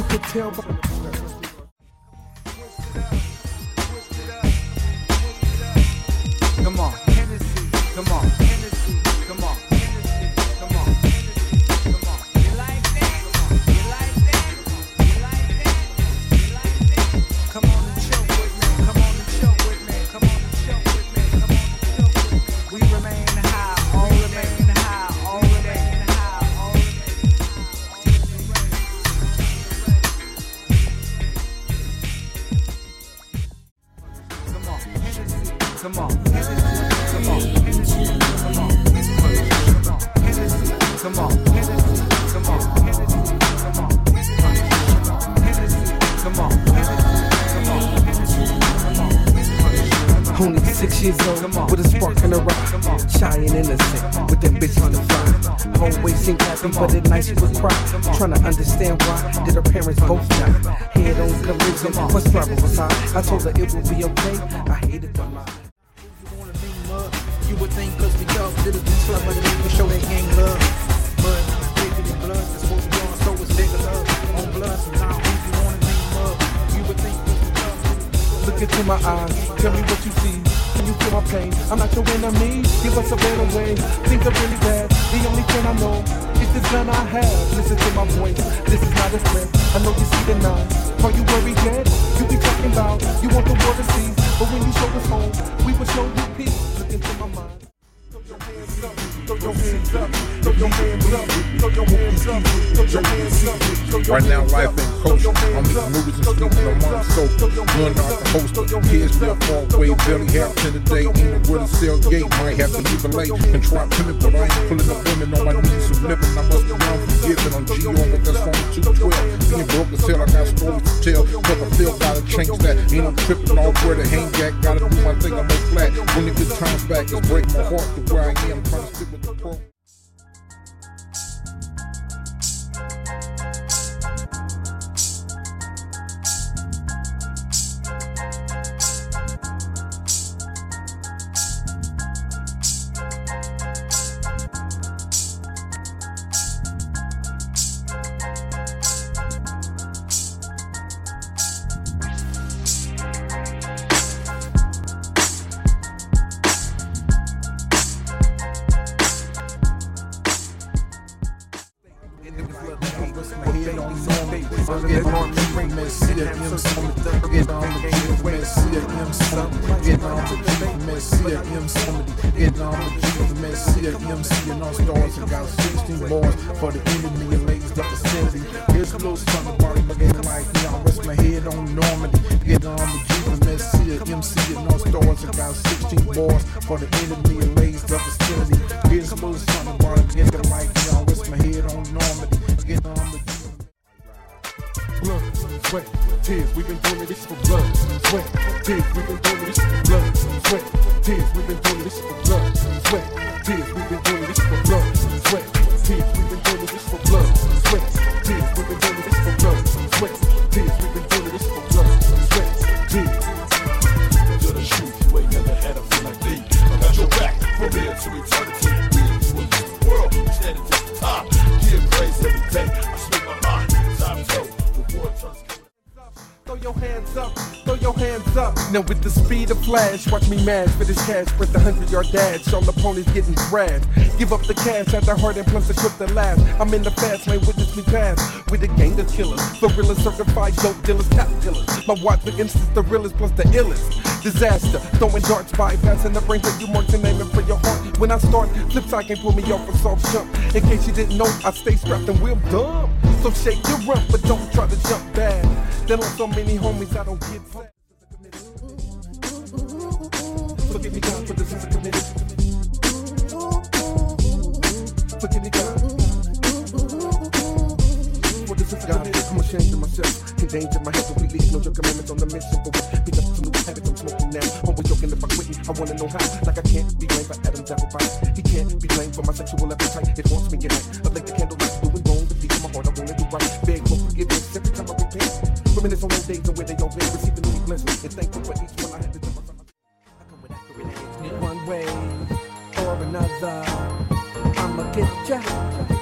could tell by Come on, Hennessy, come on, Hennessy, come on, Hennessy, come on, Hennessy, come on. You like that? You like that? You like that? You like that? Come on and chill with me, come on and chill with me, come on and chill with me, come on and chill with me. We remain high, all remain high, all remain high, all remain high. Come on, Hennessy, come on. Come on, Hennessy, come on, Hennessy, come on, Hennessy, come on, Hennessy, come on, Hennessy, come on, Hennessy, come on. only 6 years old, with a spark in her eye, shy and innocent, with ambition to fly. Always seemed happy, but at night she would cry, trying to understand why did her parents both die. Head on collision, bus driver was high. I told her it would be okay. I hated the lie. You would think cause we up, did a beach club, but we show that gang love. But bigger than blood, that's what we on, so it's bigger love. On blood, so now if you wanna name up, you would think cause we up. Look into my eyes, tell me what you see. Can you feel my pain? I'm not your enemy. Give us a better way. Things are really bad. The only thing I know is this gun I have. Listen to my voice. This is not a threat. I know you see the nine. Are you worried yet? You be talking about you want the world to see, but when you show us home, we will show you peace. Look into my mind. Throw your hands up, throw your hands up, throw your hands up, throw your hands up, throw your hands up. Right now, life ain't kosher. I'm making movies and sleeping on my soul. Run out the host. Kids left far away. Barely have 10 today. Even with a cell gate, might have to leave it late. And try pimp, but I ain't pulling up women on my knees and living. I must be unforgiven. I'm G on, but that's only 212. Being broke as hell, I got stories to tell. Cause I feel gotta change that. Ain't no tripping off where the hang at. Gotta do my thing, I'm no flat. When the good times back, it's breaking my heart to where I am. Trying to stick with the pro. For the enemy and ladies up the city. Here's a little something about him again like me. I rest my head on Normandy. Get on the Jesus, Messiah, MC and all stars. I got 16 bars for the enemy and ladies up the city. Here's a little something about him again like me. I rest my head on Normandy. Get on the Jesus. Blood, sweat, tears, we've been doing this for blood, sweat, tears, we've been doing this for blood, sweat, tears, we've been doing this for blood, sweat, tears, we've been doing this for blood, sweat, tears, we've been doing this for blood, sweat, tears, we've been doing this for blood, sweat, tears, we've been doing this for blood, sweat, tears. You're the truth, you ain't never had a feel like me. I got your back from here to eternity. We will lead the world, standing at the top. Give praise every day. I speak my mind. Time to the war turns. Throw your hands up, throw your hands up. Now with the speed of flash, watch me mash for this cash, sprint the 100-yard dash. All opponents getting thrashed. Give up the cash at the heart and plunge the script that last. I'm in the fast lane, witness me pass. With a gang of killers, gorillas, certified dope dealers, top killers. My watch for instance, the realest plus the illest. Disaster, throwing darts, bypassing the brain for you, marks and aiming for your heart. When I start, flip side can't pull me off a soft jump. In case you didn't know, I stay strapped and wheel dumb. So shake your rump, but don't try to jump bad. There are so many homies I don't get sad. Forgive me God for this is a committed. Forgive me God. For this is a committed. I'm ashamed of myself. In danger, my head completely ignore your commandments on the mission. For what? Pick up some new habits I'm smoking now. Always joking if I quit. I wanna know how. Like I can't be blamed for Adam's apple pie. He can't be blamed for my sexual appetite. It haunts me at night. I like the candlelight. Doing wrong, but deep in my heart I wanna do right. Beg for forgiveness every time I repent. Reminisce on those days and where they don't live. Receive the new blessings. And thankful for each one I had to do. I come with accurate hands. One way or another, I'ma get ya.